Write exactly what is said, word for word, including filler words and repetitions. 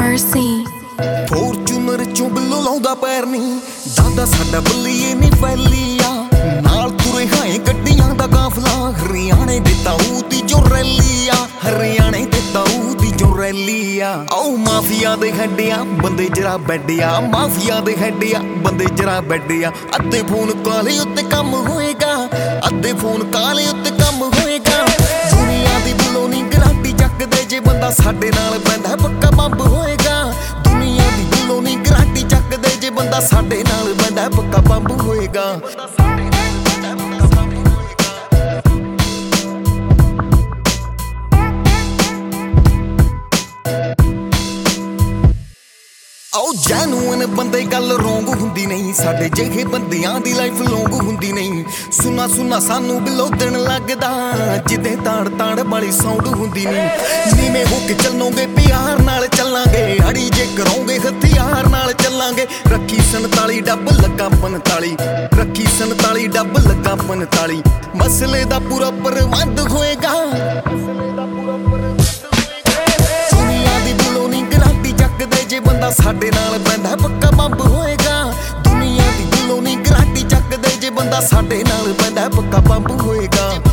mercy। Fortuner ਚੋਂ ਬਿੱਲੋ ਲਾਉਂਦਾ ਪੈਰ ਨੀ, ਦਾਦਾ ਸਾਡਾ ਬੱਲੀਏ ਨੀ ਫੈਲੀਆ। ਨਾਲ ਤੁਰੇ ਹਾਏ ਗੱਡੀਆਂ ਦਾ ਕਾਫਲਾ, ਹਰਿਆਣੇ ਦੇ ਤਾਊ ਦੀ ਜੋ ਰੈਲੀ ਆ, ਹਰਿਆਣੇ ਦੇ ਤਾਊ ਦੀ ਜੋ ਰੈਲੀ ਆ। ਆਓ ਮਾਫੀਆ ਦੇ ਹੈਡਿਆ ਬੰਦੇ ਜਰਾ ਬੈਡਿਆ, ਮਾਫੀਆ ਦੇ ਹੈਡਿਆ ਬੰਦੇ ਜਰਾ ਬੈਡਿਆ। ਅੱਧੇ ਫੋਨ ਕਾਲੇ ਉੱਤੇ ਕੰਮ ਹੋਏਗਾ, ਅੱਧੇ ਫੋਨ ਕਾਲੇ ਉੱਤੇ ਕੰਮ ਹੋਏਗਾ। ਦੁਨੀਆ ਦੀ ਬਿੱਲੋ ਨੀ ਗਰਾਂਟੀ ਚੱਕਦੇ, ਜੇ ਬੰਦਾ ਸਾਡੇ ਨਾਲ ਪੈਂਦਾ ਪੱਕਾ ਬੰਬ ਹੋਏਗਾ। ਦੁਨੀਆ ਦੀ ਬਿੱਲੋ ਨੀ ਗਰਾਂਟੀ ਚੱਕਦੇ, ਜੇ ਬੰਦਾ ਸਾਡੇ ਨਾਲ ਪੈਂਦਾ ਪੱਕਾ ਬੰਬ ਹੋਏਗਾ। ਆਓ ਜੈਨੂਅਨ ਬੰਦੇ ਗੱਲ ਰੋਂਗ ਹੁੰਦੀ ਨਹੀਂ, ਸਾਡੇ ਜਿਹੇ ਬੰਦਿਆਂ ਦੀ ਲਾਈਫ ਲੌਂਗ ਹੁੰਦੀ ਨਹੀਂ। ਸੁਣਾ ਸੁਣਾ ਸਾਨੂੰ ਬਿੱਲੋ ਦਿਨ ਲੱਗਦਾ, ਜਿੱਦੇ ਤਾੜ ਤਾੜ ਵਾਲੀ ਸਾਊਂਡ ਹੁੰਦੀ ਨਹੀਂ। ਨੀਵੇਂ ਹੋ ਕੇ ਚੱਲੋਗੇ ਪਿਆਰ ਨਾਲ ਚੱਲਾਂਗੇ, ਅੜੀ ਜੇ ਕਰੋਗੇ ਹਥਿਆਰ ਨਾਲ ਚੱਲਾਂਗੇ। ਰੱਖੀ ਸੰਤਾਲੀ ਡੱਬ ਲੱਗਾ ਪੰਤਾਲੀ, ਰੱਖੀ ਸੰਤਾਲੀ ਡੱਬ ਲੱਗਾ ਪੰਤਾਲੀ। ਮਸਲੇ ਦਾ ਪੂਰਾ ਪ੍ਰਬੰਧ ਹੋਏਗਾ, ਜੇ ਬੰਦਾ ਸਾਡੇ ਨਾਲ ਪੈਂਦਾ ਪੱਕਾ ਬੰਬ ਹੋਏਗਾ। ਦੁਨੀਆ ਦੀ ਬਿੱਲੋ ਨੀ ਗਰਾਂਟੀ ਚੱਕਦੇ, ਜੇ ਬੰਦਾ ਸਾਡੇ ਨਾਲ ਪੈਂਦਾ ਪੱਕਾ ਬੰਬ ਹੋਏਗਾ।